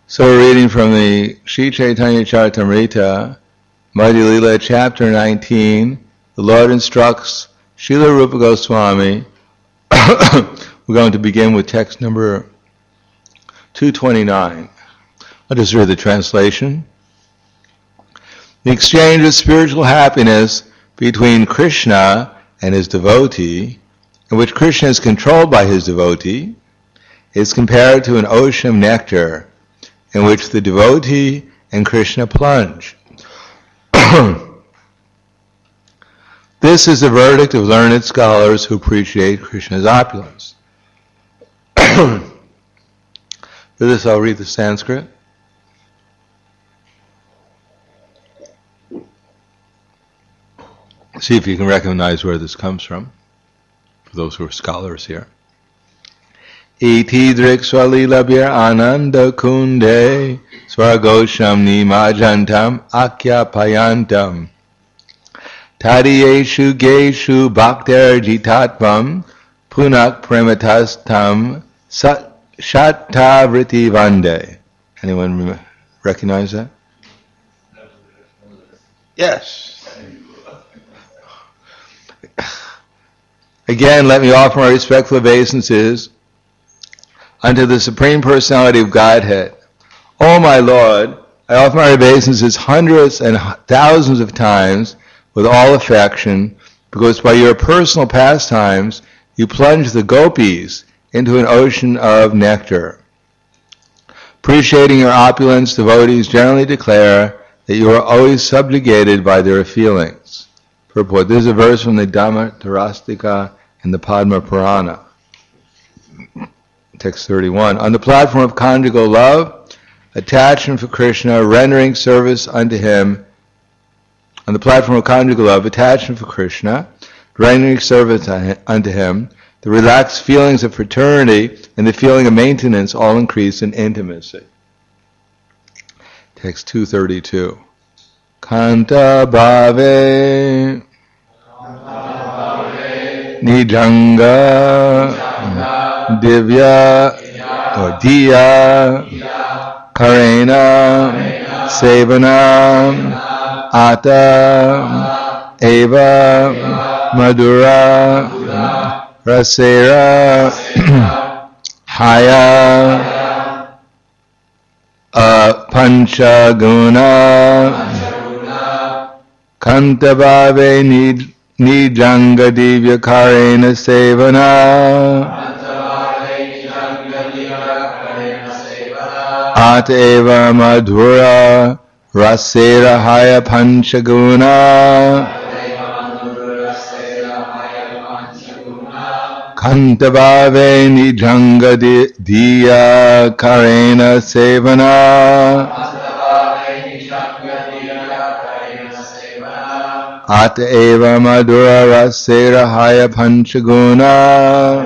So we're reading from the Sri Chaitanya Charitamrita, Madhya Lila, chapter 19. The Lord instructs Srila Rupa Goswami. We're going to begin with text number 229. I'll just read the translation. The exchange of spiritual happiness between Krishna and his devotee, in which Krishna is controlled by his devotee, is compared to an ocean of nectar in which the devotee and Krishna plunge. This is the verdict of learned scholars who appreciate Krishna's opulence. For this I'll read the Sanskrit. See if you can recognize where this comes from, for those who are scholars here. Iti driksvalilabhir ananda kunde swargosham nimajantam akyapayantam tadiyeshu geshu bhakter jitatvam punak prematastam shattavriti vande. Anyone recognize that? Yes. Again, let me offer my respectful obeisances unto the Supreme Personality of Godhead. O my Lord, I offer my obeisances hundreds and thousands of times with all affection, because by your personal pastimes you plunge the gopis into an ocean of nectar. Appreciating your opulence, devotees generally declare that you are always subjugated by their feelings. Purport. This is a verse from the Dhamma Tarastika in the Padma Purana. Text 31. On the platform of conjugal love, attachment for Krishna, rendering service unto him. On the platform of conjugal love, attachment for Krishna, rendering service unto him, the relaxed feelings of fraternity and the feeling of maintenance all increase in intimacy. Text 232. Kanta bhave nijanga divya or diya karena sevanam ata eva madura rasera haya panchaguna kantabhave nijanga divya karena sevana Ateva madhura rasera haya panchaguna kantabhave nijanga diya karena sevana Ateva madhura rasera haya panchaguna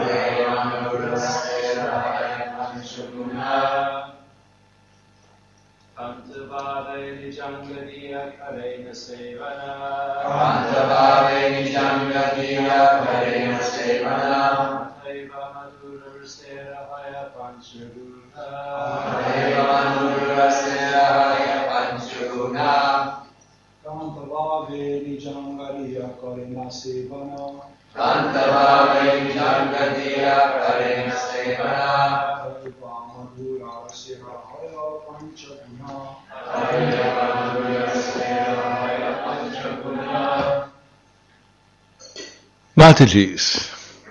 Mataji's.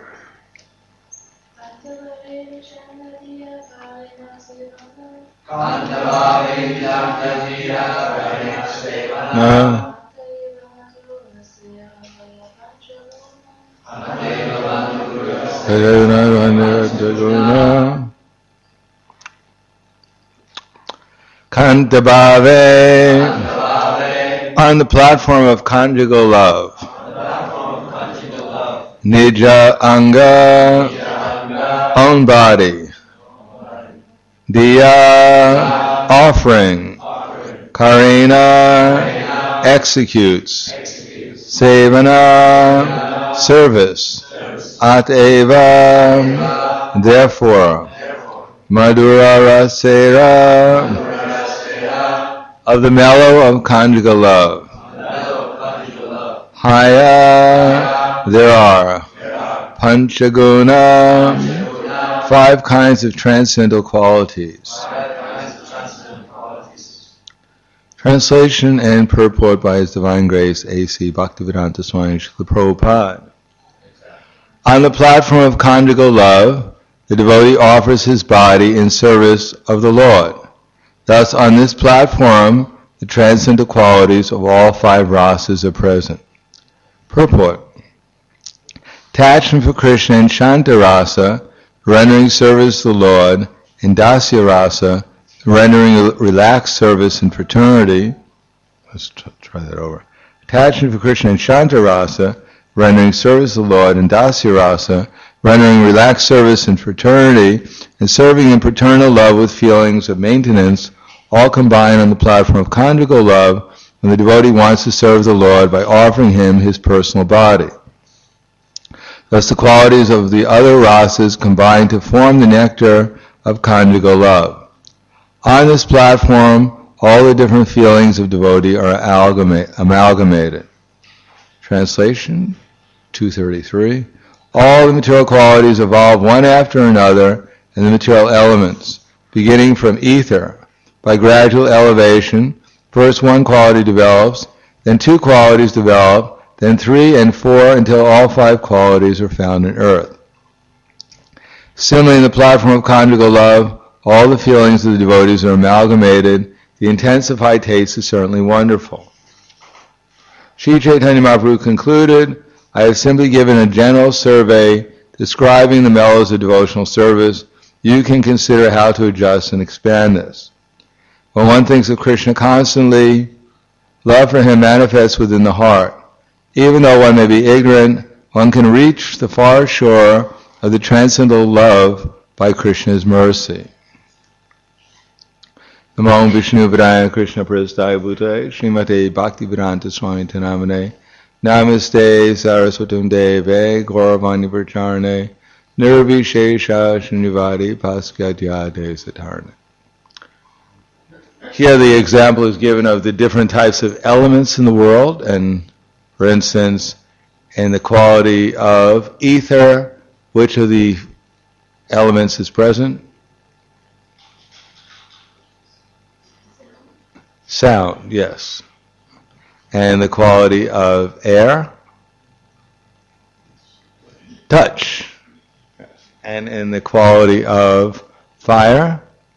No. Kantabhave on the platform of conjugal love. Nija anga, own body. Diya, offering. Karena, executes. Sevana, service. Ateva, therefore. Madhura Rasera, of the mellow of conjugal love. Haya, there are. Panchaguna, 5 kinds of transcendental qualities. Translation and purport by His Divine Grace A.C. Bhaktivedanta Swami Srila Prabhupada. On the platform of conjugal love, the devotee offers his body in service of the Lord. Thus, on this platform, the transcendental qualities of all 5 rasas are present. Purport. Attachment for Krishna in Shanta rasa, rendering service to the Lord, in Dasya rasa, rendering relaxed service in fraternity. Let's try that over. Attachment for Krishna in Shanta rasa, rendering service to the Lord, in Dasya rasa, rendering relaxed service in fraternity, and serving in paternal love with feelings of maintenance, all combined on the platform of conjugal love, when the devotee wants to serve the Lord by offering Him his personal body. Thus the qualities of the other rasas combine to form the nectar of conjugal love. On this platform, all the different feelings of devotee are amalgamated. Translation 233. All the material qualities evolve one after another in the material elements, beginning from ether. By gradual elevation, first 1 quality develops, then 2 qualities develop, then 3 and 4 until all 5 qualities are found in earth. Similarly, in the platform of conjugal love, all the feelings of the devotees are amalgamated. The intensified taste is certainly wonderful. Sri Chaitanya Mahaprabhu concluded, I have simply given a general survey describing the mellows of devotional service. You can consider how to adjust and expand this. When one thinks of Krishna constantly, love for Him manifests within the heart. Even though one may be ignorant, one can reach the far shore of the transcendental love by Krishna's mercy. Namo Vishnu Vidaya Krishna Prasthaya Bhutaya Srimate Bhaktivedanta Swami Namane Namaste Saraswatam Deve Gauravani Pracharane Nirvishesha Srinivadi Paskadyade Satarne. Here the example is given of the different types of elements in the world, and for instance, in the quality of ether, which of the elements is present? Sound, yes. And the quality of air? Touch. And in the quality of fire?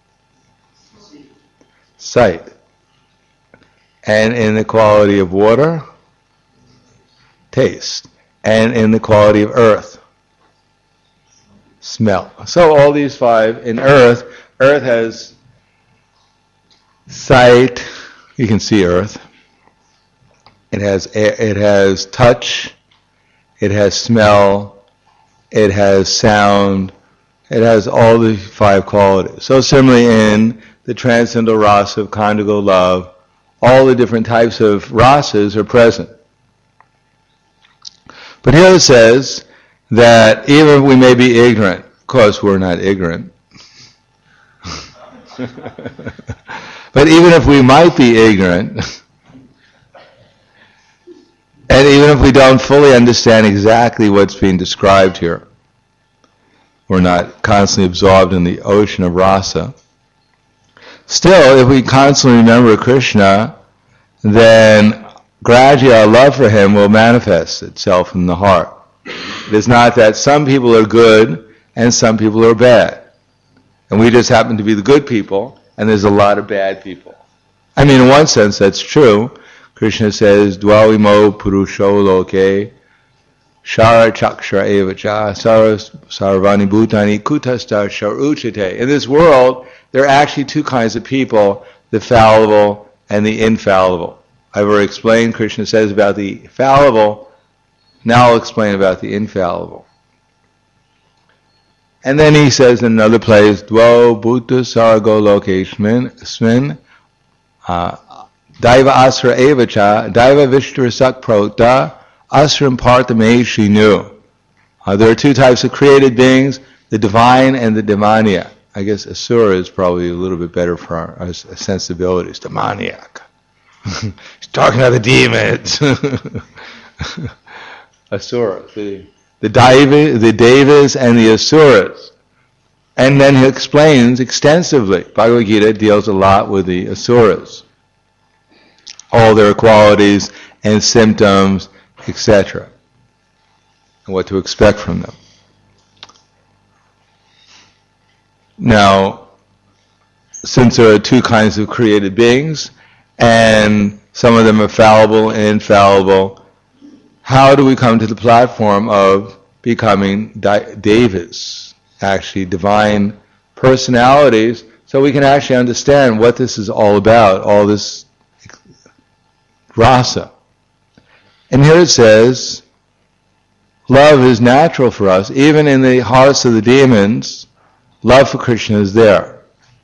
Sight. And in the quality of water? Taste. And in the quality of earth? Smell. So all these 5 in earth has sight, you can see earth. It has touch, it has smell, it has sound, it has all the 5 qualities. So similarly in the transcendental rasa of conjugal love, all the different types of rasas are present. But here it says that even if we may be ignorant, of course we're not ignorant, but even if we might be ignorant, and even if we don't fully understand exactly what's being described here, we're not constantly absorbed in the ocean of rasa, still, if we constantly remember Krishna, then gradually our love for Him will manifest itself in the heart. It is not that some people are good and some people are bad. And we just happen to be the good people, and there's a lot of bad people. I mean, in one sense, that's true. Krishna says, Dvavimo Purusho Loke, Shara Chakshara Evacha, Sarvani Bhutani Kutasta Sharuchate. In this world, there are actually 2 kinds of people, the fallible and the infallible. I've already explained, Krishna says about the fallible, now I'll explain about the infallible. And then he says in another place, Dvo Bhuta Sargo Lokeshmin, Daiva Asra Evacha, Daiva Vishtra Sakprota, Asram Partame Shinu. There are 2 types of created beings, the divine and the demoniac. I guess asura is probably a little bit better for our sensibilities. Demoniac. He's talking to the demons. Asuras, the devas and the asuras. And then he explains extensively. Bhagavad Gita deals a lot with the asuras. All their qualities and symptoms, etc. And what to expect from them. Now, since there are two kinds of created beings, and some of them are fallible and infallible, how do we come to the platform of becoming devas, actually divine personalities, so we can actually understand what this is all about, all this rasa? And here it says, love is natural for us. Even in the hearts of the demons, love for Krishna is there.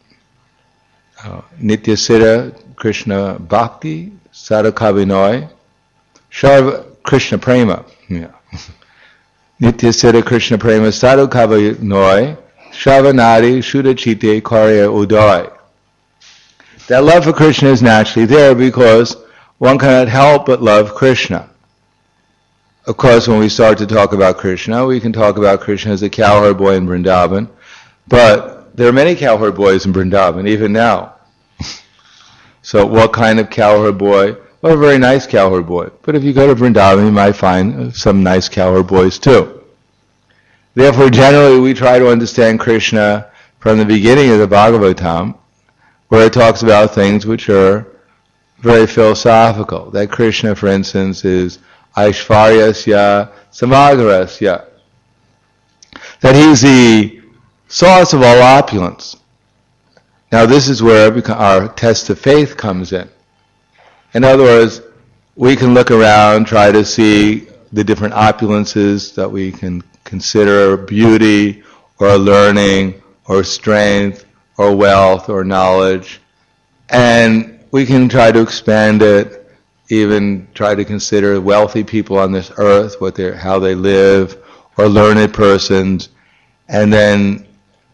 Nitya Siddha Krishna Bhakti Sadhukabhinoi Sharva Krishna Prema. Yeah. Nitya Siddha Krishna Prema Sadhukabhinoi Shravanadi Shuddhachite Karya Uday. That love for Krishna is naturally there because one cannot help but love Krishna. Of course, when we start to talk about Krishna, we can talk about Krishna as a cowherd boy in Vrindavan, but there are many cowherd boys in Vrindavan, even now. So what kind of cowherd boy? Well, a very nice cowherd boy. But if you go to Vrindavan, you might find some nice cowherd boys too. Therefore, generally, we try to understand Krishna from the beginning of the Bhagavatam, where it talks about things which are very philosophical. That Krishna, for instance, is Aishvaryasya Samagarasya. That he's the source of all opulence. Now this is where our test of faith comes in. In other words, we can look around, try to see the different opulences that we can consider beauty, or learning, or strength, or wealth, or knowledge, and we can try to expand it, even try to consider wealthy people on this earth, how they live, or learned persons, and then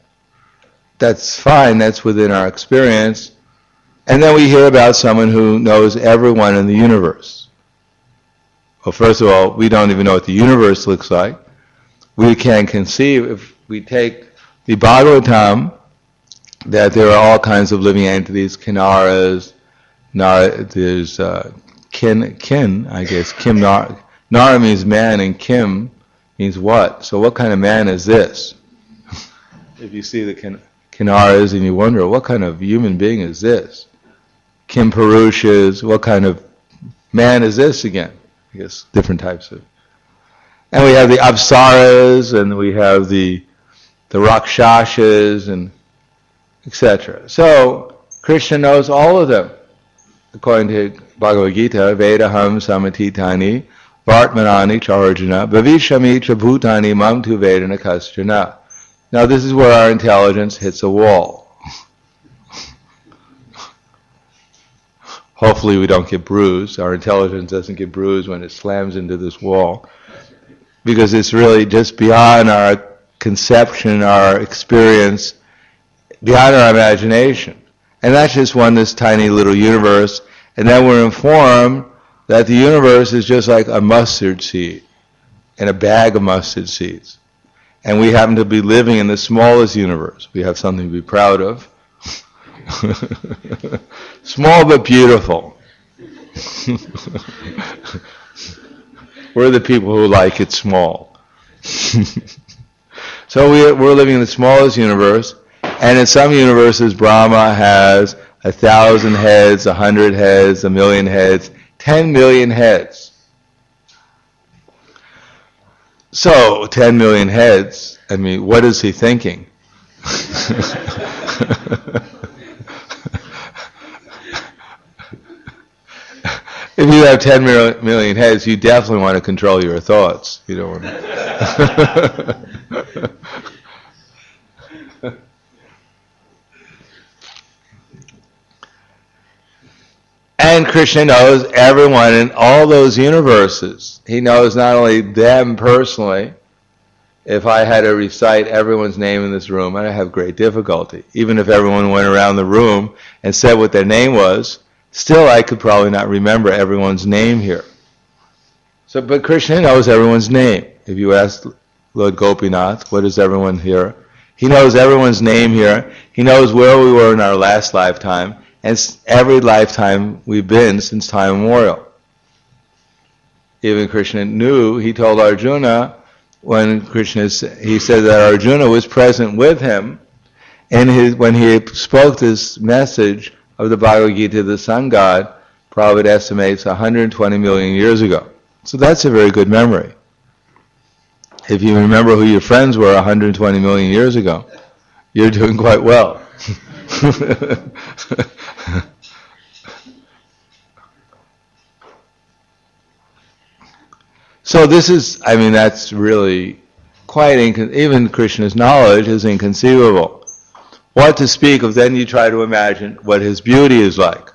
that's fine, that's within our experience. And then we hear about someone who knows everyone in the universe. Well, first of all, we don't even know what the universe looks like. We can't conceive, if we take the Bhagavatam, that there are all kinds of living entities, kinnaras, there's kin, I guess. Nara means man, and kim means what? So what kind of man is this? If you see the kinnaras and you wonder, what kind of human being is this? Kim Purushas, what kind of man is this again? I guess different types of. And we have the Apsaras, and we have the Rakshasas, and etc. So Krishna knows all of them. According to Bhagavad Gita, Vedaham Samatitani Vartmanani Charjana Bhavishami Bhutani Mam Tu Vedana Kaschana. Now this is where our intelligence hits a wall. Hopefully we don't get bruised. Our intelligence doesn't get bruised when it slams into this wall, because it's really just beyond our conception, our experience, beyond our imagination. And that's just this tiny little universe. And then we're informed that the universe is just like a mustard seed, in a bag of mustard seeds. And we happen to be living in the smallest universe. We have something to be proud of. Small but beautiful. We're the people who like it small. So we're living in the smallest universe, and in some universes Brahma has 1,000 heads, 100 heads, 1,000,000 heads, 10 million heads. So 10 million heads, I mean, what is he thinking? If you have 10 million heads, you definitely want to control your thoughts. You don't want to. And Krishna knows everyone in all those universes. He knows not only them personally, if I had to recite everyone's name in this room, I'd have great difficulty. Even if everyone went around the room and said what their name was, still I could probably not remember everyone's name here. So, but Krishna knows everyone's name. If you ask Lord Gopinath, what is everyone here? He knows everyone's name here. He knows where we were in our last lifetime, and every lifetime we've been since time immemorial. Even Krishna knew, he told Arjuna, when he said that Arjuna was present with him, and when he spoke this message of the Bhagavad Gita to the sun god, Prabhupada estimates 120 million years ago. So that's a very good memory. If you remember who your friends were 120 million years ago, you're doing quite well. So this is, that's really quite, even Krishna's knowledge is inconceivable. What to speak of, then you try to imagine what his beauty is like.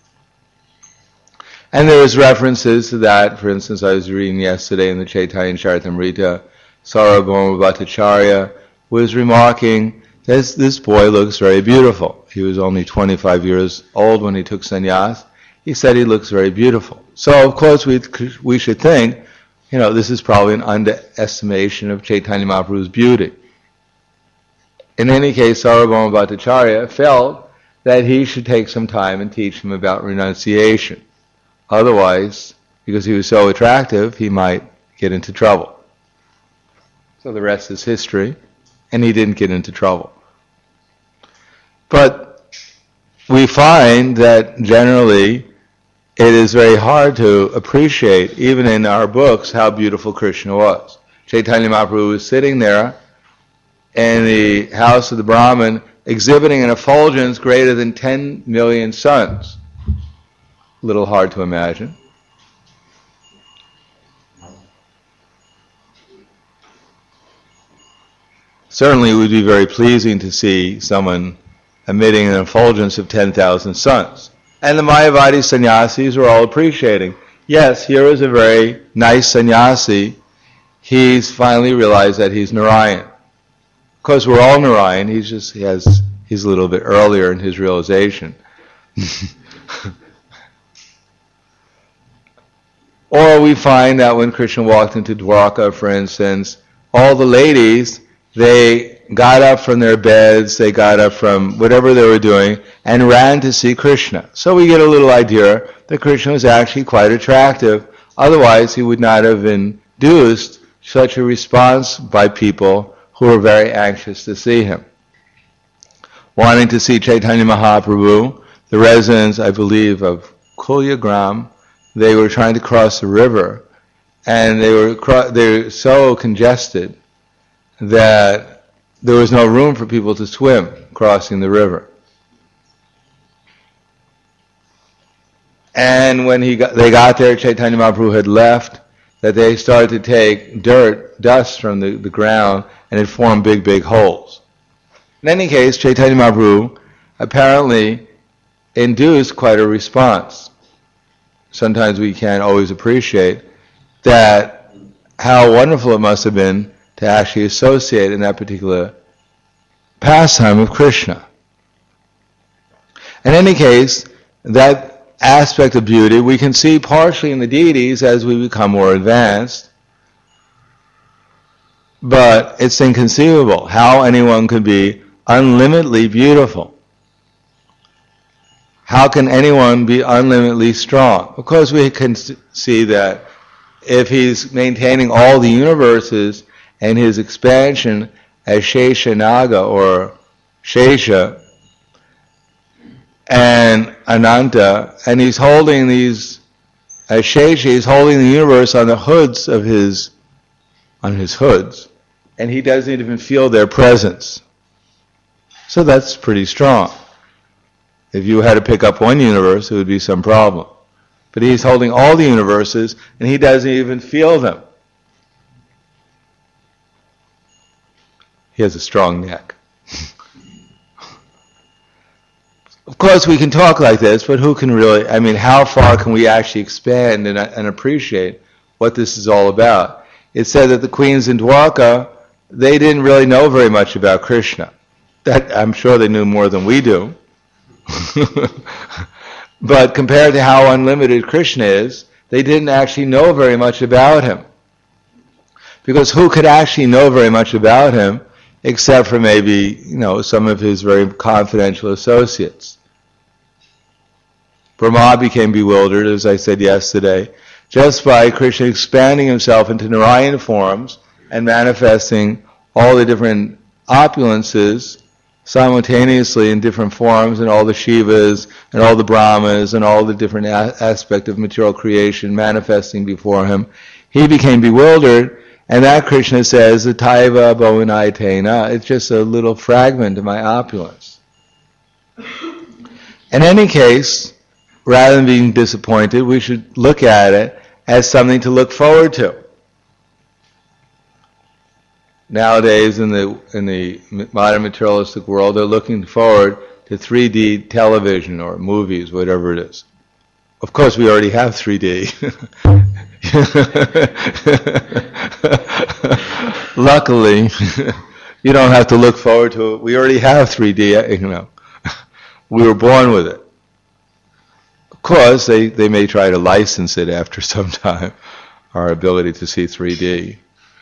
And there's references to that. For instance, I was reading yesterday in the Chaitanya Charitamrita, Sarvabhauma Bhattacharya was remarking, this boy looks very beautiful. He was only 25 years old when he took sannyas. He said he looks very beautiful. So of course we should think, this is probably an underestimation of Chaitanya Mahaprabhu's beauty. In any case, Sarvabhauma Bhattacharya felt that he should take some time and teach him about renunciation. Otherwise, because he was so attractive, he might get into trouble. So the rest is history, and he didn't get into trouble. But we find that generally it is very hard to appreciate, even in our books, how beautiful Krishna was. Chaitanya Mahaprabhu was sitting there in the house of the Brahmin, exhibiting an effulgence greater than 10 million suns. A little hard to imagine. Certainly it would be very pleasing to see someone emitting an effulgence of 10,000 suns. And the Mayavadi sannyasis were all appreciating. Yes, here is a very nice sannyasi. He's finally realized that he's Narayan. Of course, we're all Narayan. He's a little bit earlier in his realization. Or we find that when Krishna walked into Dwarka, for instance, all the ladies, they got up from their beds, they got up from whatever they were doing, and ran to see Krishna. So we get a little idea that Krishna was actually quite attractive. Otherwise, he would not have induced such a response by people who were very anxious to see him. Wanting to see Chaitanya Mahaprabhu, the residents, I believe, of Kulyagram, they were trying to cross the river, and they were so congested that there was no room for people to swim crossing the river. And when they got there, Chaitanya Mahaprabhu had left, that they started to take dust from the ground, and it formed big holes. In any case, Chaitanya Mahaprabhu apparently induced quite a response. Sometimes we can't always appreciate that, how wonderful it must have been to actually associate in that particular pastime of Krishna. In any case, that aspect of beauty we can see partially in the deities as we become more advanced, but it's inconceivable how anyone could be unlimitedly beautiful. How can anyone be unlimitedly strong? Of course, we can see that if he's maintaining all the universes and his expansion as Sheshanaga or Shesha and Ananta, and he's holding these, as Shesha, he's holding the universe on the hoods of his hoods, and he doesn't even feel their presence. So that's pretty strong. If you had to pick up one universe, it would be some problem. But he's holding all the universes, and he doesn't even feel them. He has a strong neck. Of course, we can talk like this, but who can really, how far can we actually expand and appreciate what this is all about? It said that the queens in Dwarka, they didn't really know very much about Krishna. That I'm sure they knew more than we do. But compared to how unlimited Krishna is, they didn't actually know very much about him. Because who could actually know very much about him except for maybe, some of his very confidential associates? Brahma became bewildered, as I said yesterday, just by Krishna expanding himself into Narayan forms and manifesting all the different opulences simultaneously in different forms, and all the Shivas and all the Brahmas and all the different aspects of material creation manifesting before him. He became bewildered, and that Krishna says, Taiva Bhavanai, it's just a little fragment of my opulence. In any case, rather than being disappointed, we should look at it as something to look forward to. Nowadays, in the modern materialistic world, they're looking forward to 3D television or movies, whatever it is. Of course, we already have 3D. Luckily, you don't have to look forward to it. We already have 3D, We were born with it. Of course, they may try to license it after some time, our ability to see 3D.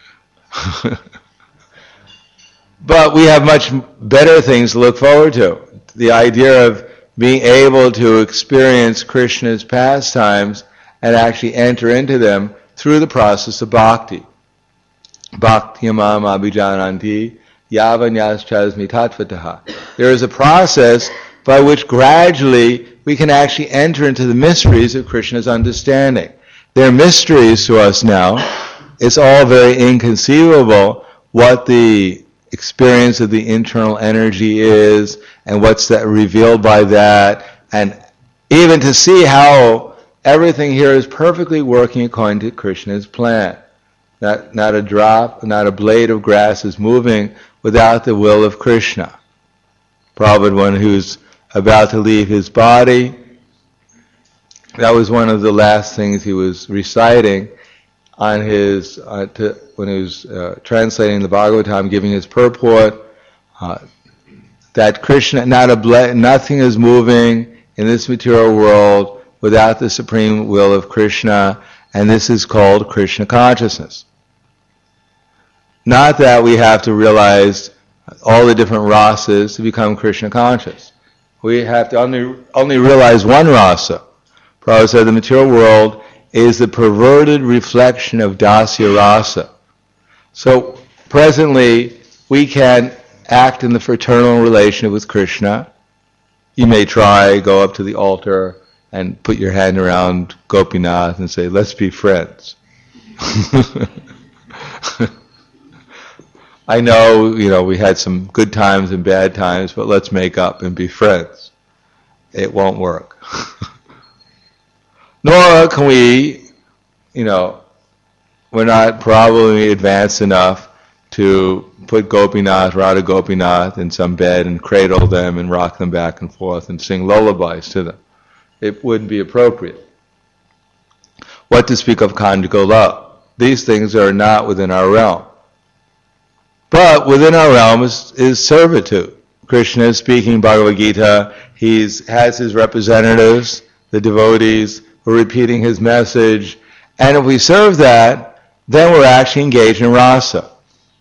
But we have much better things to look forward to. The idea of being able to experience Krishna's pastimes and actually enter into them through the process of bhakti. Bhakti-yamam abhijananti yavanyas-chasmi tatvataha. There is a process by which gradually we can actually enter into the mysteries of Krishna's understanding. They're mysteries to us now. It's all very inconceivable what the experience of the internal energy is, and what's that revealed by that, and even to see how everything here is perfectly working according to Krishna's plan. Not a drop, not a blade of grass is moving without the will of Krishna. Prabhupada, when he was about to leave his body, that was one of the last things he was reciting on his when he was translating the Bhagavatam, giving his purport, that Krishna, nothing is moving in this material world without the supreme will of Krishna, and this is called Krishna consciousness. Not that we have to realize all the different rasas to become Krishna conscious. We have to only realize one rasa. Prabhupada said the material world is the perverted reflection of Dasya rasa. So presently we can act in the fraternal relation with Krishna. You may go up to the altar and put your hand around Gopinath and say, let's be friends. I know, we had some good times and bad times, but let's make up and be friends. It won't work. Nor can we, we're not probably advanced enough to put Gopinath, Radha Gopinath in some bed and cradle them and rock them back and forth and sing lullabies to them. It wouldn't be appropriate. What to speak of conjugal love? These things are not within our realm. But within our realm is servitude. Krishna is speaking Bhagavad Gita. He has his representatives, the devotees, who are repeating his message. And if we serve that, then we're actually engaged in rasa.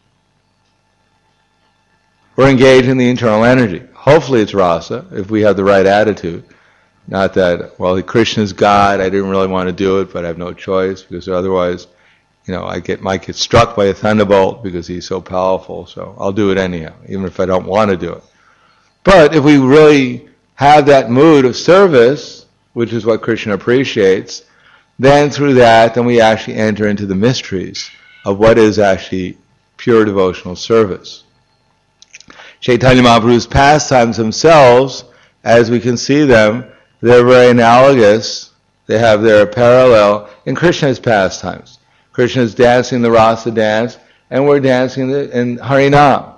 We're engaged in the internal energy. Hopefully it's rasa, if we have the right attitude. Not that, Krishna's God, I didn't really want to do it, but I have no choice, because otherwise, I might get struck by a thunderbolt because he's so powerful, so I'll do it anyhow, even if I don't want to do it. But if we really have that mood of service, which is what Krishna appreciates, then through that, then we actually enter into the mysteries of what is actually pure devotional service. Chaitanya Mahaprabhu's pastimes themselves, as we can see them, they're very analogous. They have their parallel in Krishna's pastimes. Krishna is dancing the rasa dance, and we're dancing in Harinam.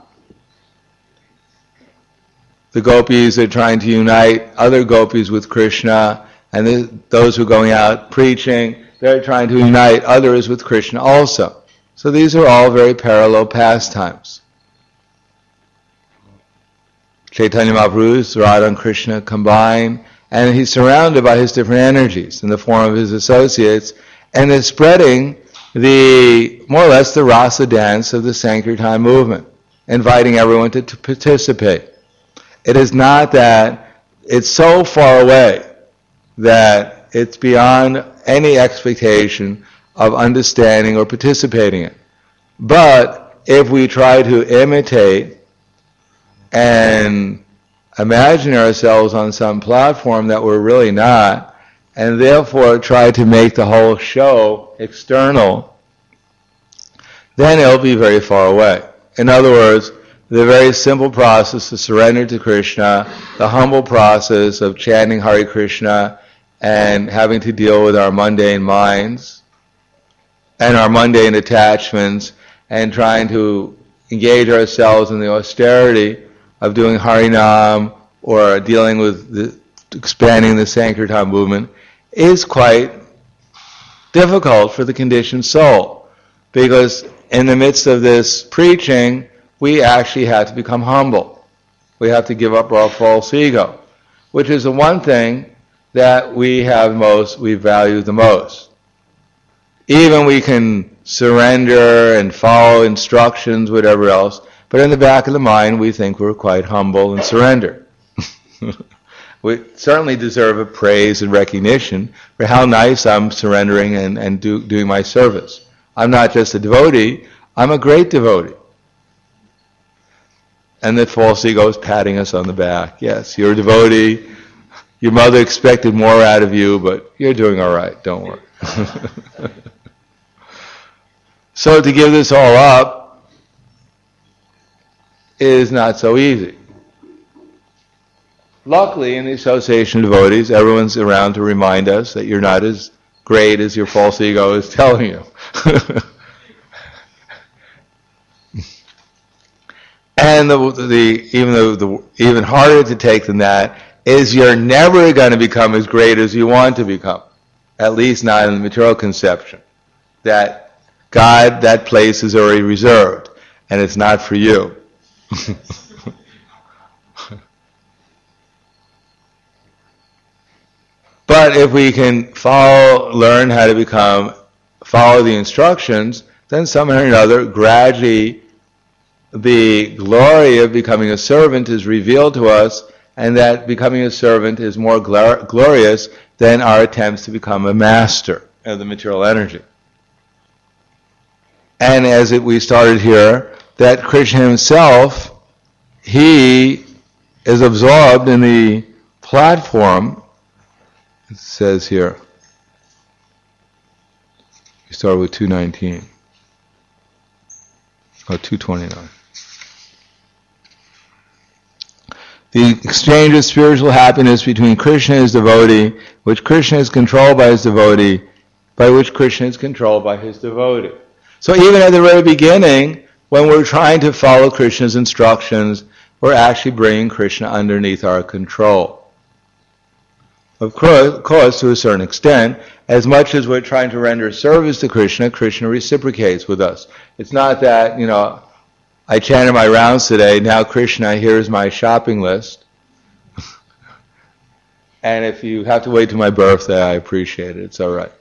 The gopis are trying to unite other gopis with Krishna, and those who are going out preaching, they're trying to unite others with Krishna also. So these are all very parallel pastimes. Chaitanya Mahaprabhu, Radha and Krishna combine, and he's surrounded by his different energies in the form of his associates, and they're spreading more or less the rasa dance of the Sankirtan movement, inviting everyone to participate. It is not that it's so far away that it's beyond any expectation of understanding or participating in. But if we try to imitate and imagine ourselves on some platform that we're really not, and therefore try to make the whole show external, then it'll be very far away. In other words, the very simple process of surrender to Krishna, the humble process of chanting Hare Krishna and having to deal with our mundane minds and our mundane attachments and trying to engage ourselves in the austerity of doing Harinam or dealing with expanding the Sankirtan movement is quite difficult for the conditioned soul, because in the midst of this preaching, we actually have to become humble. We have to give up our false ego, which is the one thing that we value the most. Even we can surrender and follow instructions, whatever else, but in the back of the mind, we think we're quite humble and surrendered. We certainly deserve a praise and recognition for how nice I'm surrendering and doing my service. I'm not just a devotee, I'm a great devotee. And the false ego is patting us on the back. Yes, you're a devotee. Your mother expected more out of you, but you're doing all right. Don't worry. So to give this all up is not so easy. Luckily, in the association of devotees, everyone's around to remind us that you're not as great as your false ego is telling you. And even harder to take than that is you're never going to become as great as you want to become. At least not in the material conception. That God, that place is already reserved, and it's not for you. But if we can learn how to follow the instructions, then somehow or another, gradually, the glory of becoming a servant is revealed to us, and that becoming a servant is more glorious than our attempts to become a master of the material energy. And as we started here, that Krishna himself, he is absorbed in the platform. It says here, we start with 219. 229. The exchange of spiritual happiness between Krishna and his devotee, which Krishna is controlled by his devotee, by which Krishna is controlled by his devotee. So even at the very beginning, when we're trying to follow Krishna's instructions, we're actually bringing Krishna underneath our control. Of course, to a certain extent, as much as we're trying to render service to Krishna, Krishna reciprocates with us. It's not that, I chanted my rounds today, now Krishna, here's my shopping list. And if you have to wait till my birthday, I appreciate it, it's all right.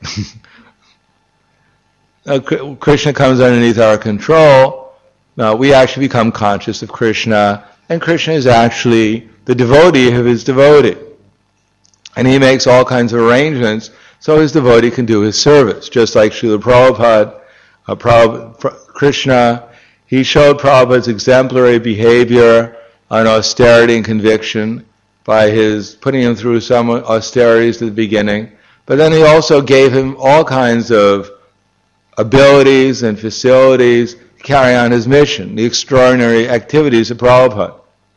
Krishna comes underneath our control. We actually become conscious of Krishna, and Krishna is actually the devotee of his devotee. And he makes all kinds of arrangements so his devotee can do his service. Just like Srila Prabhupada, Krishna, he showed Prabhupada's exemplary behavior on austerity and conviction by his putting him through some austerities at the beginning. But then he also gave him all kinds of abilities and facilities to carry on his mission, the extraordinary activities of Prabhupada.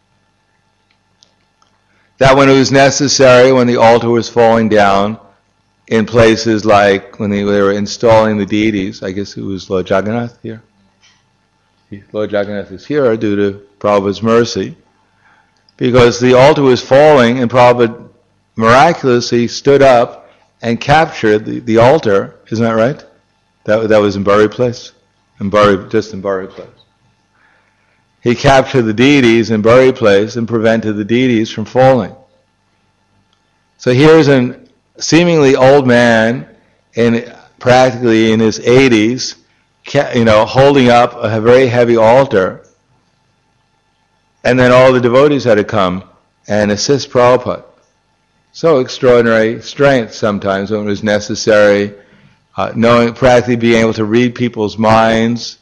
That when it was necessary, when the altar was falling down, in places like when they were installing the deities, I guess it was Lord Jagannath here. Lord Jagannath is here due to Prabhupada's mercy. Because the altar was falling and Prabhupada miraculously stood up and captured the altar. Isn't that right? That was in Bury Place? just in Bari Place. He captured the deities in Bari Place and prevented the deities from falling. So here's a seemingly old man, practically in his 80s, holding up a very heavy altar, and then all the devotees had to come and assist Prabhupada. So extraordinary strength sometimes when it was necessary, practically being able to read people's minds,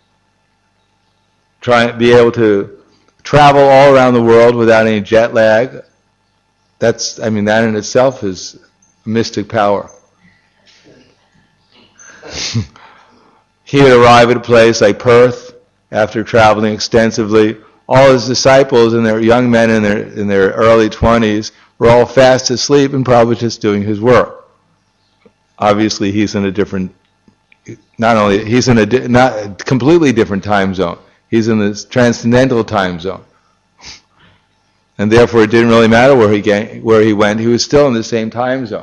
be able to travel all around the world without any jet lag. That in itself is mystic power. He would arrive at a place like Perth after traveling extensively. All his disciples and their young men in their early 20s were all fast asleep and probably just doing his work. Obviously, he's in a not completely different time zone. He's in this transcendental time zone. And therefore it didn't really matter where he went, he was still in the same time zone.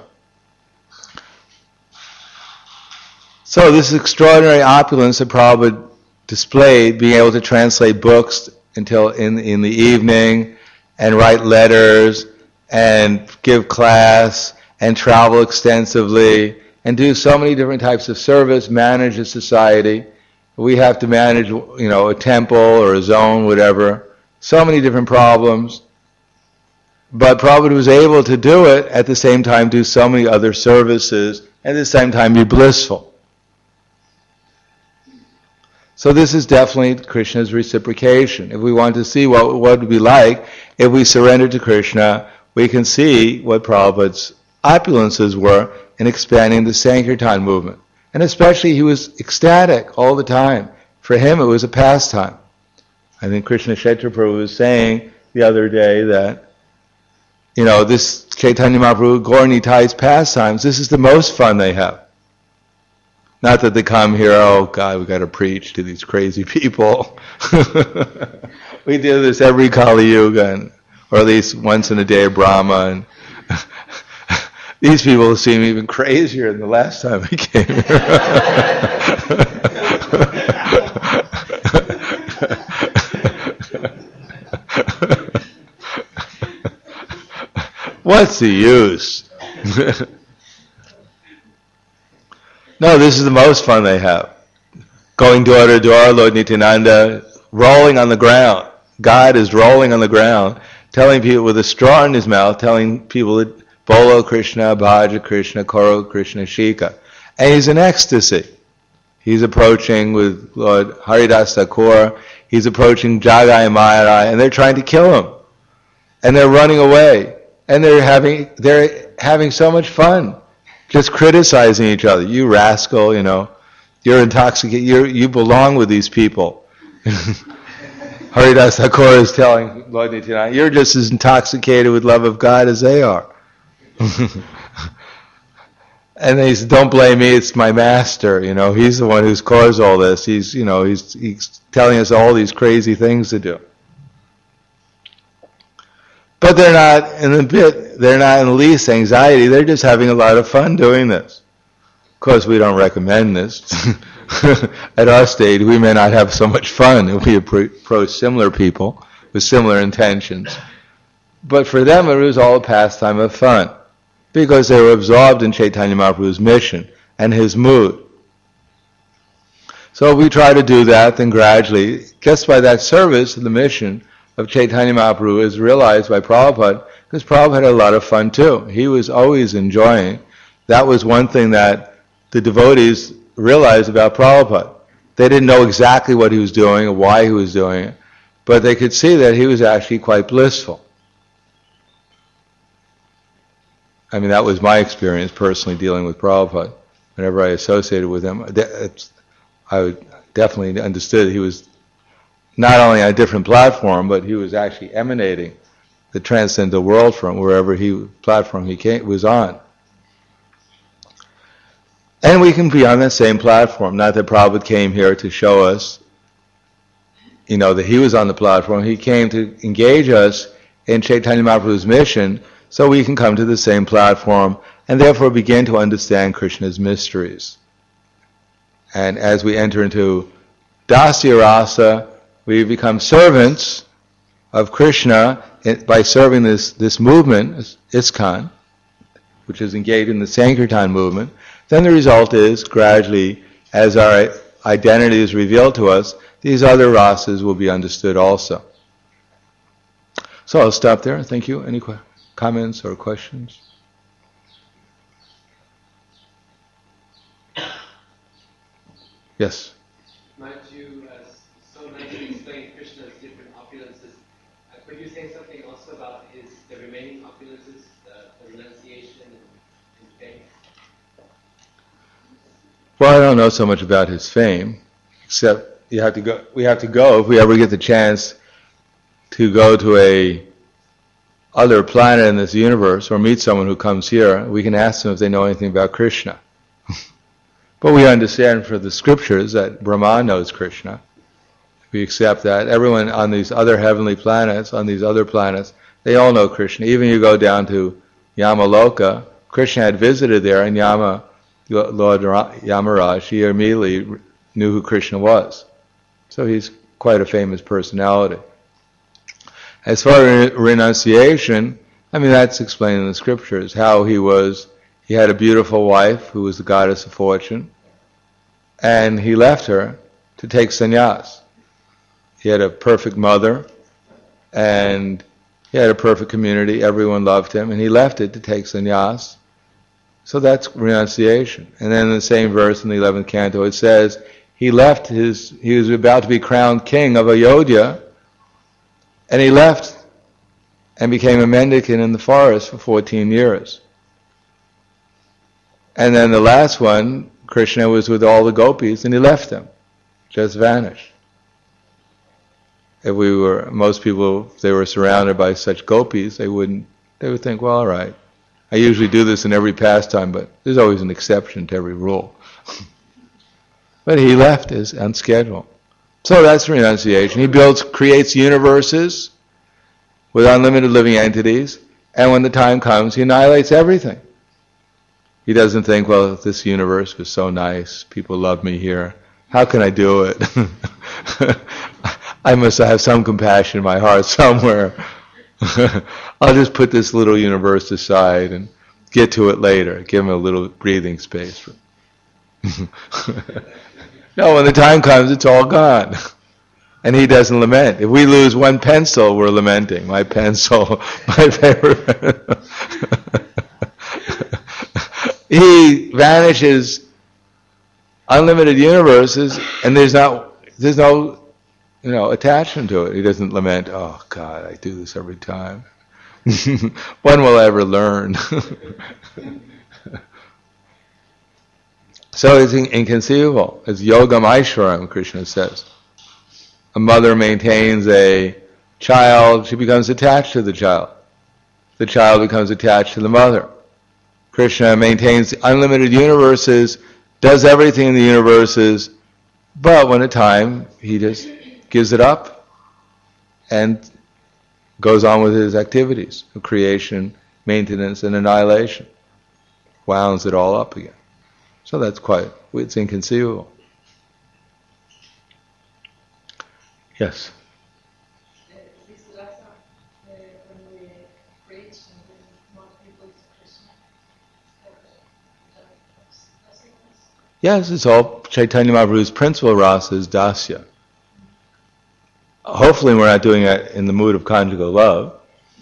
So this extraordinary opulence that Prabhupada displayed, being able to translate books until in the evening, and write letters, and give class, and travel extensively, and do so many different types of service, manage a society. We have to manage, a temple or a zone, whatever. So many different problems. But Prabhupada was able to do it, at the same time do so many other services, and at the same time be blissful. So this is definitely Krishna's reciprocation. If we want to see what it would be like if we surrendered to Krishna, we can see what Prabhupada's opulences were in expanding the Sankirtan movement. And especially he was ecstatic all the time. For him it was a pastime. I think Krishna Kshetra Prabhu was saying the other day that, this Chaitanya Mahaprabhu, Gaur Nitai's pastimes, this is the most fun they have. Not that they come here, oh God, we've got to preach to these crazy people. We do this every Kali Yuga, or at least once in a day of Brahma, and these people seem even crazier than the last time we came here. What's the use? No, this is the most fun they have. Going door to door, Lord Nityananda, rolling on the ground. God is rolling on the ground, telling people with a straw in his mouth, telling people that Bolo Krishna, Bhaja Krishna, Koro Krishna, Shika. And he's in ecstasy. He's approaching with Lord Haridas Thakur, he's approaching Jagai Maharaj, and they're trying to kill him. And they're running away. And they're having so much fun. Just criticizing each other. You rascal, you're intoxicated, you belong with these people. Haridas Thakur is telling Lord Nityananda, you're just as intoxicated with love of God as they are. And he said, don't blame me, it's my master, he's the one who's caused all this. He's telling us all these crazy things to do. But they're not in the least anxiety, they're just having a lot of fun doing this. Of course, we don't recommend this. At our stage, we may not have so much fun if we approach similar people with similar intentions. But for them, it was all a pastime of fun, because they were absorbed in Chaitanya Mahaprabhu's mission and his mood. So we try to do that, then gradually, just by that service, the mission of Chaitanya Mahaprabhu is realized by Prabhupada, because Prabhupada had a lot of fun too. He was always enjoying. That was one thing that the devotees realized about Prabhupada. They didn't know exactly what he was doing or why he was doing it, but they could see that he was actually quite blissful. That was my experience personally dealing with Prabhupada. Whenever I associated with him, I definitely understood he was not only on a different platform, but he was actually emanating the transcendental world from wherever platform he was on. And we can be on that same platform. Not that Prabhupada came here to show us, that he was on the platform. He came to engage us in Chaitanya Mahaprabhu's mission, so we can come to the same platform and therefore begin to understand Krishna's mysteries. And as we enter into Dasya Rasa, we become servants of Krishna by serving this movement, ISKCON, which is engaged in the Sankirtan movement. Then the result is, gradually, as our identity is revealed to us, these other rasas will be understood also. So I'll stop there. Thank you. Any comments or questions? Yes? Might you so nicely explain Krishna's different opulences? Could you say something also about the remaining opulences, the renunciation and fame? Well, I don't know so much about his fame, except we have to go if we ever get the chance to go to a other planet in this universe or meet someone who comes here. We can ask them if they know anything about Krishna. But we understand for the scriptures that Brahma knows Krishna. We accept that. Everyone on these other heavenly planets, on these other planets, they all know Krishna. Even you go down to Yamaloka, Krishna had visited there, and Lord Yamaraj, he immediately knew who Krishna was. So he's quite a famous personality. As far as renunciation, that's explained in the scriptures, how he had a beautiful wife who was the goddess of fortune, and he left her to take sannyas. He had a perfect mother, and he had a perfect community, everyone loved him, and he left it to take sannyas. So that's renunciation. And then in the same verse in the 11th canto it says, he was about to be crowned king of Ayodhya, and he left and became a mendicant in the forest for 14 years. And then the last one, Krishna was with all the gopis and he left them, just vanished. Most people, if they were surrounded by such gopis, they would think, well, all right. I usually do this in every pastime, but there's always an exception to every rule. But he left on schedule. So that's renunciation. He creates universes with unlimited living entities, and when the time comes, he annihilates everything. He doesn't think, well, this universe was so nice, people love me here, how can I do it? I must have some compassion in my heart somewhere. I'll just put this little universe aside and get to it later, give him a little breathing space. No, when the time comes, it's all gone. And he doesn't lament. If we lose one pencil, we're lamenting. My pencil, my favorite. He vanishes unlimited universes, and there's no attachment to it. He doesn't lament, oh God, I do this every time. When will I ever learn? So it's inconceivable. It's yogam aishwaram, Krishna says. A mother maintains a child, she becomes attached to the child. The child becomes attached to the mother. Krishna maintains unlimited universes, does everything in the universes, but when it's time, he just gives it up and goes on with his activities of creation, maintenance, and annihilation. Wounds it all up again. So it's inconceivable. Yes? This last when we preach and we want people to Krishna, yes, it's all Chaitanya Mahaprabhu's principal rasa is dasya. Hopefully we're not doing it in the mood of conjugal love.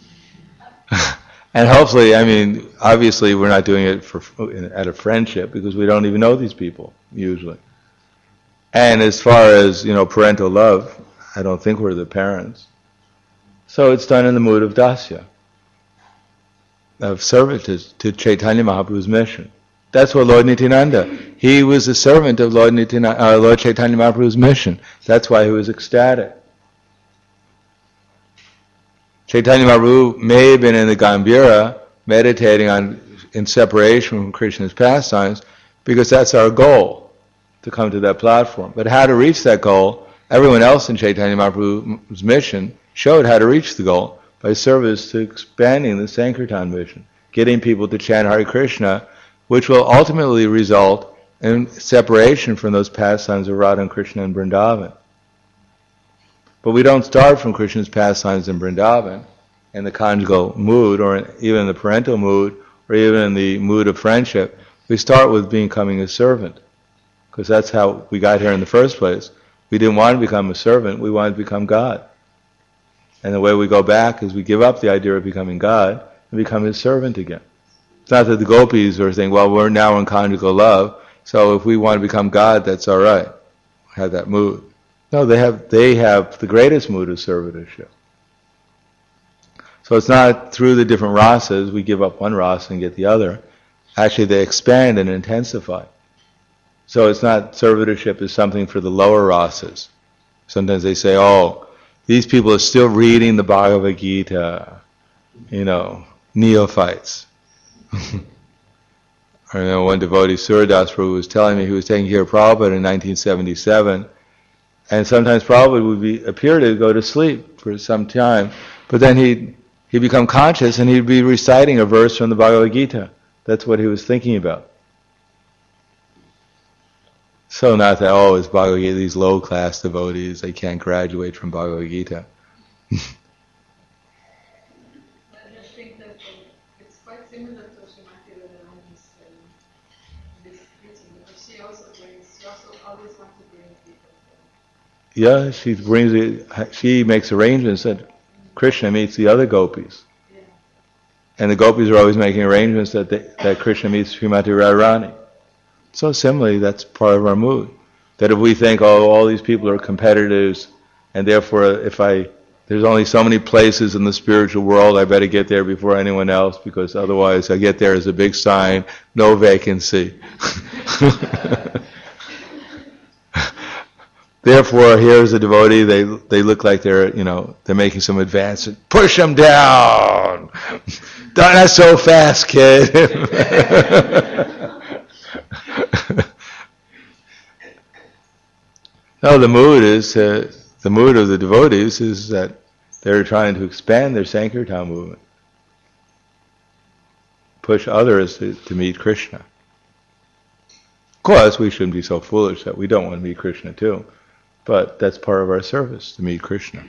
And hopefully, obviously we're not doing it out of friendship, because we don't even know these people, usually. And as far as, parental love, I don't think we're the parents. So it's done in the mood of dasya, of service to Chaitanya Mahaprabhu's mission. That's what Lord Nityananda, he was a servant of Lord Chaitanya Mahaprabhu's mission. That's why he was ecstatic. Chaitanya Mahaprabhu may have been in the Gambhira meditating in separation from Krishna's pastimes, because that's our goal, to come to that platform. But how to reach that goal, everyone else in Chaitanya Mahaprabhu's mission showed how to reach the goal by service to expanding the Sankirtan mission, getting people to chant Hare Krishna, which will ultimately result in separation from those pastimes of Radha and Krishna in Vrindavan. But we don't start from Krishna's pastimes in Vrindavan, in the conjugal mood, or even in the parental mood, or even in the mood of friendship. We start with becoming a servant, because that's how we got here in the first place. We didn't want to become a servant, we wanted to become God. And the way we go back is we give up the idea of becoming God and become His servant again. It's not that the gopis are saying, well, we're now in conjugal love, so if we want to become God, that's all right. Have that mood. No, they have the greatest mood of servitorship. So it's not through the different rasas, we give up one rasa and get the other. Actually, they expand and intensify. So it's not servitorship is something for the lower rasas. Sometimes they say, oh, these people are still reading the Bhagavad Gita, neophytes. I remember one devotee, Suradas Prabhu, was telling me he was taking care of Prabhupada in 1977, and sometimes Prabhupada would appear to go to sleep for some time, but then he'd become conscious and he'd be reciting a verse from the Bhagavad Gita. That's what he was thinking about. So not that, it's Bhagavad Gita, these low-class devotees, they can't graduate from Bhagavad Gita. I think that it's quite similar to Srimati Radharani's this teaching, because she also always wants to bring people. Yeah, she makes arrangements that Krishna meets the other gopis. Yeah. And the gopis are always making arrangements that Krishna meets Srimati Radharani. So similarly, that's part of our mood. That if we think, all these people are competitors, and therefore there's only so many places in the spiritual world, I better get there before anyone else, because otherwise I get there as a big sign, no vacancy. Therefore, here's a devotee, they look like they're making some advance. Push them down! Not so fast, kid! No, the mood of the devotees is that they're trying to expand their Sankirtan movement. Push others to meet Krishna. Of course, we shouldn't be so foolish that we don't want to meet Krishna too. But that's part of our service, to meet Krishna.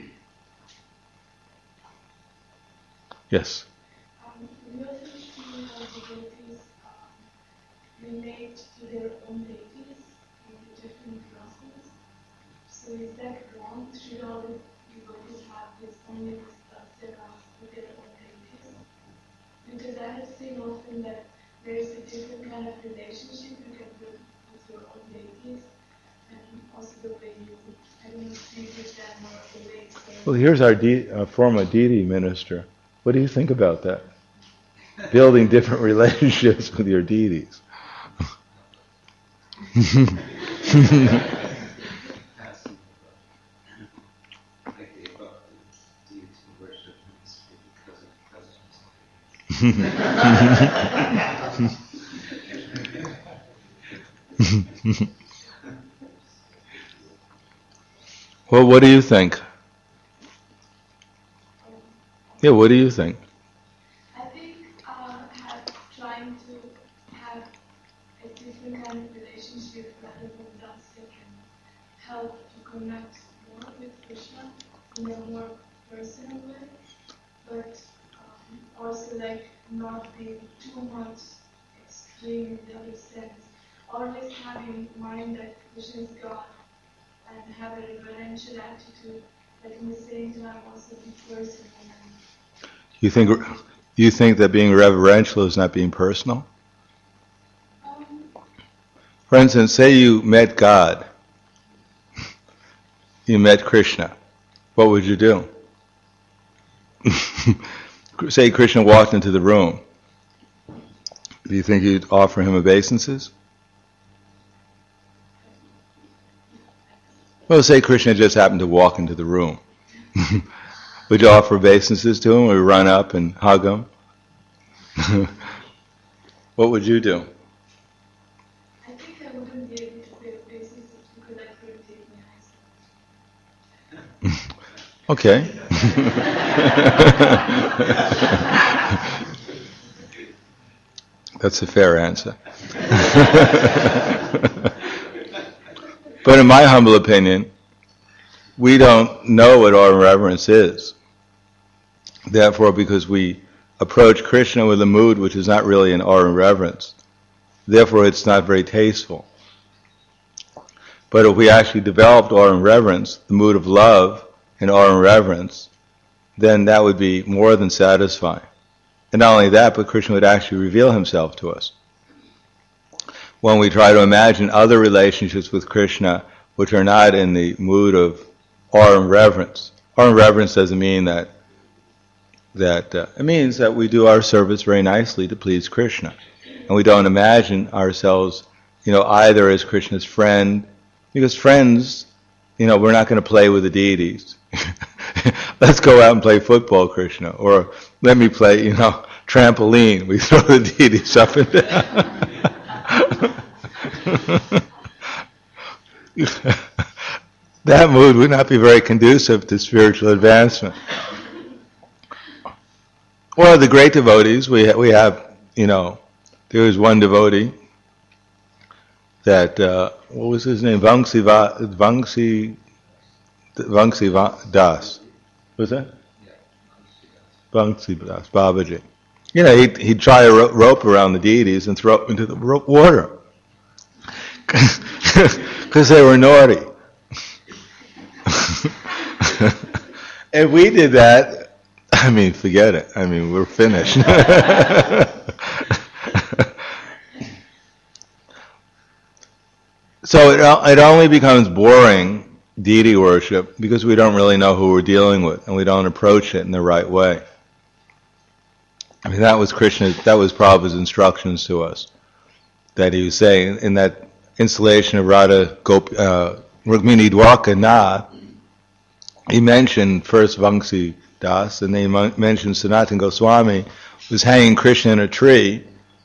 Yes? We also see how devotees relate to their own deities in different classes. So is that wrong? Should all the devotees have this only seras with their own deities? Because I have seen often that there is a different kind of relationship you can build with your own deities, and also the way you, treat them or relate to them. Well, here's our former deity minister. What do you think about that? Building different relationships with your deities. Well, what do you think? Yeah, what do you think? I think trying to have a different kind of relationship rather than that can help to connect more with Krishna in a more personal way, but also not being too much extreme in the other sense. Always having in mind that Krishna is God and have a reverential attitude, but in the same time also be personal. You think that being reverential is not being personal? For instance, say you met God. You met Krishna. What would you do? Say Krishna walked into the room. Do you think you'd offer him obeisances? Well, say Krishna just happened to walk into the room. Would you offer obeisances to him, or run up and hug him? What would you do? I think I wouldn't be able to pay obeisances because I couldn't take my eyes. Okay. That's a fair answer. But in my humble opinion, we don't know what awe and reverence is. Therefore, because we approach Krishna with a mood which is not really an awe and reverence, therefore it's not very tasteful. But if we actually developed awe and reverence, the mood of love and awe and reverence, then that would be more than satisfying. And not only that, but Krishna would actually reveal himself to us. When we try to imagine other relationships with Krishna which are not in the mood of awe and reverence. Awe and reverence doesn't mean that it means that we do our service very nicely to please Krishna. And we don't imagine ourselves, either as Krishna's friend, because friends, we're not going to play with the deities. Let's go out and play football, Krishna. Or let me play, trampoline. We throw the deities up and down. That mood would not be very conducive to spiritual advancement. Or the great devotees, we have, there was one devotee that, what was his name? Vangsi Das. Was that? Vangsi Das, Babaji. He'd tie a rope around the deities and throw it into the water. Because they were naughty. If we did that, forget it. We're finished. So it only becomes boring, deity worship, because we don't really know who we're dealing with, and we don't approach it in the right way. That was Prabhupada's instructions to us, that he was saying in that installation of Radha Rukmini Dwarka Na, he mentioned first Vangsi Das, and then he mentioned Sanatana Goswami was hanging Krishna in a tree,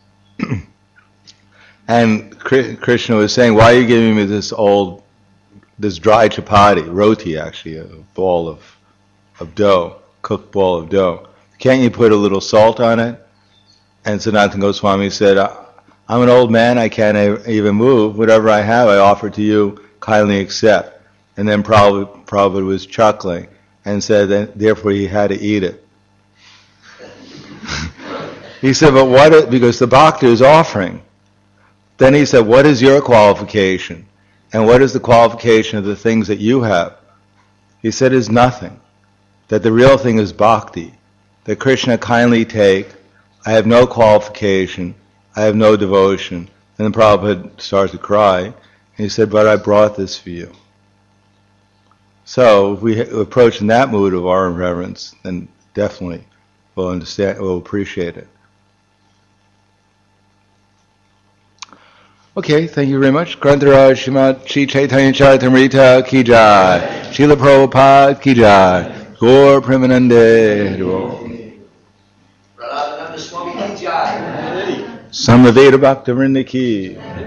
and Krishna was saying, "Why are you giving me this dry chapati, roti actually, a ball of dough, cooked ball of dough? Can't you put a little salt on it?" And Sanatana Goswami said, "I'm an old man, I can't even move. Whatever I have, I offer to you, kindly accept." And then Prabhupada was chuckling and said that therefore he had to eat it. He said, "But what? Because the bhakta is offering." Then he said, "What is your qualification? And what is the qualification of the things that you have?" He said, "Is nothing. That the real thing is bhakti. That Krishna kindly take. I have no qualification. I have no devotion." And then Prabhupada started to cry. And he said, "But I brought this for you." So if we approach in that mood of awe and reverence, then definitely we'll understand, we'll appreciate it. Okay, thank you very much. Grantaraj Shrimad Shri Chaitanya Charitamrita Ki Jai, Srila Prabhupada Ki Jai, Gaur Premanande Radhananda Swami Ki Jai, Samaveda Bhaktivinoda Ki